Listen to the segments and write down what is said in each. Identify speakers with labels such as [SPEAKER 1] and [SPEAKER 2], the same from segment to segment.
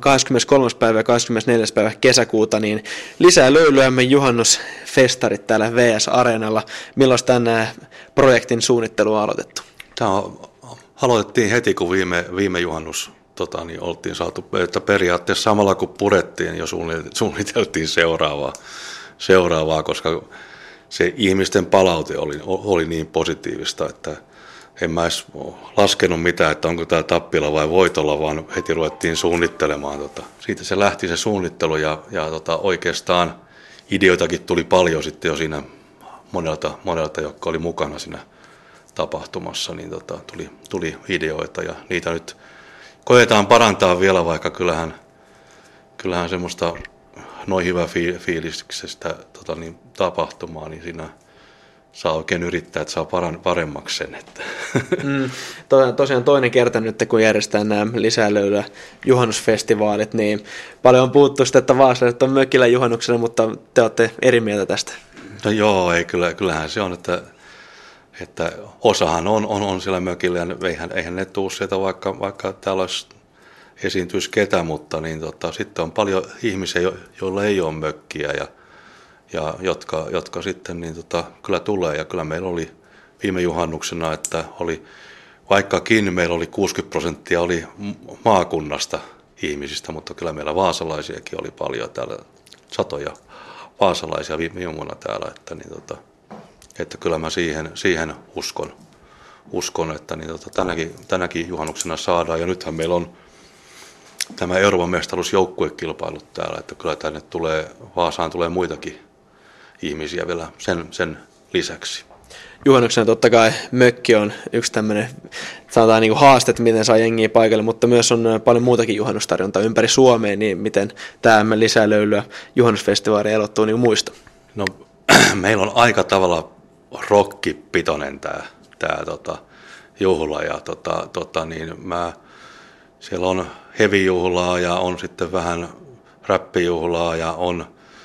[SPEAKER 1] 23. päivä ja 24. päivä kesäkuuta, niin lisää löylyämme juhannusfestarit täällä VS-areenalla. Milloin tämän projektin suunnittelu on aloitettu?
[SPEAKER 2] Aloitettiin heti, kun viime juhannus niin oltiin saatu, että periaatteessa samalla kun purettiin, jo suunniteltiin seuraavaa, koska se ihmisten palaute oli niin positiivista, että en mä edes laskenut mitään, että onko tämä tappila vai voitolla, vaan heti ruvettiin suunnittelemaan. Siitä se lähti se suunnittelu ja oikeastaan ideoitakin tuli paljon sitten jo siinä monelta, jotka oli mukana siinä tapahtumassa, niin tuli ideoita ja niitä nyt koetaan parantaa vielä, vaikka kyllähän semmoista noin hyvä fiiliksestä niin tapahtumaa, niin siinä saa oikein yrittää, että saa paremmaksi sen. Että.
[SPEAKER 1] Tosiaan toinen kerta nyt, kun järjestetään nämä lisää löylyä juhannusfestivaalit, niin paljon on puhuttu sitä, että vaasalaiset on mökillä juhannuksena, mutta te olette eri mieltä tästä.
[SPEAKER 2] No joo, kyllähän se on, että osahan on siellä mökillä ja eihän ne tule sieltä, vaikka täällä esiintyisi ketä, mutta niin sitten on paljon ihmisiä, joilla ei ole mökkiä ja jotka sitten niin kyllä tulee. Ja kyllä meillä oli viime juhannuksena, että vaikkakin meillä oli 60% oli maakunnasta ihmisistä, mutta kyllä meillä vaasalaisiakin oli paljon täällä, satoja vaasalaisia viime vuonna täällä, että kyllä mä siihen uskon, että niin tänäkin juhannuksena saadaan. Ja nythän meillä on tämä Euroopan mestaruusjoukkuekilpailut täällä, että kyllä tänne Vaasaan tulee muitakin ihmisiä vielä sen lisäksi.
[SPEAKER 1] Juhannuksena totta kai mökki on yksi tämmöinen, sanotaan niin kuin haaste, että miten saa jengiä paikalle, mutta myös on paljon muutakin juhannustarjontaa ympäri Suomea, niin miten tämä lisää löylyä juhannusfestivaali elottuu niin muista?
[SPEAKER 2] No meillä on aika tavalla rockipitoinen tämä juhla ja niin siellä on heavy-juhlaa ja on sitten vähän räppijuhlaa ja on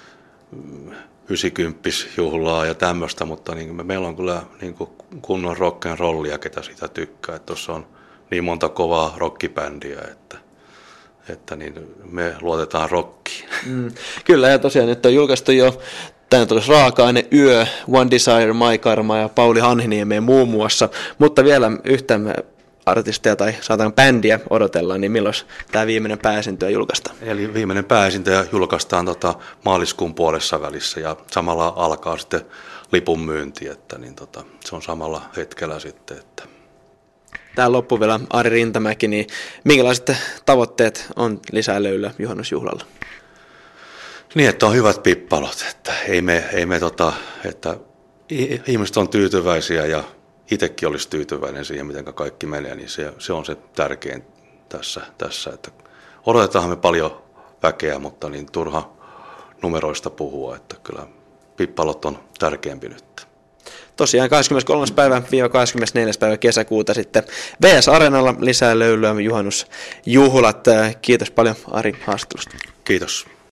[SPEAKER 2] 90-juhlaa ja tämmöistä, mutta niin meillä on kyllä niin kunnon rock'n'rollia, ketä sitä tykkää. Tuossa on niin monta kovaa rockibändiä, että niin me luotetaan rockiin.
[SPEAKER 1] Kyllä, ja tosiaan nyt on julkaistu jo tänne tulisi Raaka-aine, Yö, One Desire, My Karma ja Pauli Hanhiniemi muun muassa, mutta vielä yhtä artistia tai saatan bändiä odotellaan, niin milloin tämä viimeinen pääesintöä julkaistaan?
[SPEAKER 2] Eli viimeinen pääesintöä julkaistaan maaliskuun puolessa välissä ja samalla alkaa sitten lipun myynti, että niin se on samalla hetkellä sitten. Että.
[SPEAKER 1] Tää loppu vielä Ari Rintamäki, niin minkälaiset tavoitteet on lisää löylyä juhannusjuhlalla?
[SPEAKER 2] Niin, että on hyvät pippalot, että että ihmiset on tyytyväisiä ja itsekin olisi tyytyväinen siihen, miten kaikki menee, niin se on se tärkein tässä, että odotetaan me paljon väkeä, mutta niin turha numeroista puhua, että kyllä pippalot on tärkeämpi nyt.
[SPEAKER 1] Tosiaan 23. päivä 24. päivä kesäkuuta sitten VS-areenalla lisää löylyä juhannusjuhlat. Kiitos paljon Ari haastattelusta.
[SPEAKER 2] Kiitos.